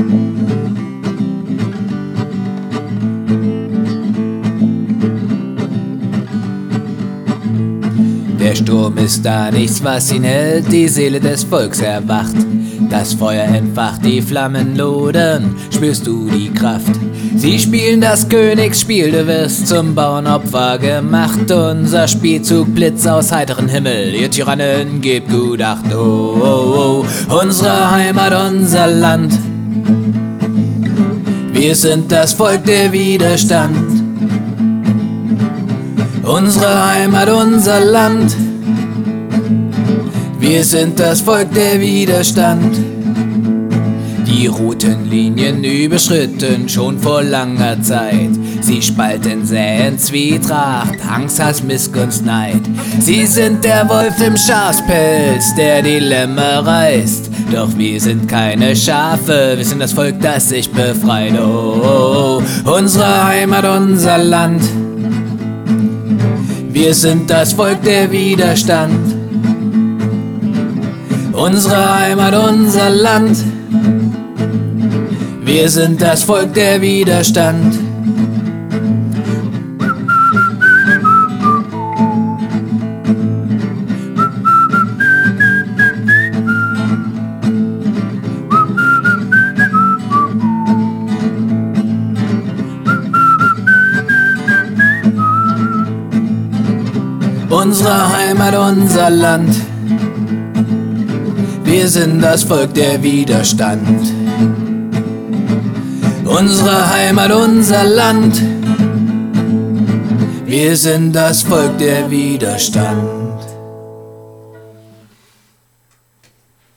Der Sturm ist da, nichts was ihn hält, die Seele des Volks erwacht. Das Feuer entfacht, die Flammen lodern, spürst du die Kraft. Sie spielen das Königsspiel, du wirst zum Bauernopfer gemacht. Unser Spielzug Blitz aus heiterem Himmel, ihr Tyrannen gebt gut Acht. Oh, oh, oh, unsere Heimat, unser Land. Wir sind das Volk, der Widerstand. Unsere Heimat, unser Land. Wir sind das Volk, der Widerstand. Die roten Linien überschritten schon vor langer Zeit. Sie spalten, säen Zwietracht, Angst, Hass, Missgunst, Neid. Sie sind der Wolf im Schafspelz, der die Lämmer reißt. Doch wir sind keine Schafe, wir sind das Volk, das sich befreit. Oh, oh, oh, unsere Heimat, unser Land. Wir sind das Volk, der Widerstand. Unsere Heimat, unser Land. Wir sind das Volk, der Widerstand. Unsere Heimat, unser Land. Wir sind das Volk, der Widerstand. Unsere Heimat, unser Land. Wir sind das Volk, der Widerstand.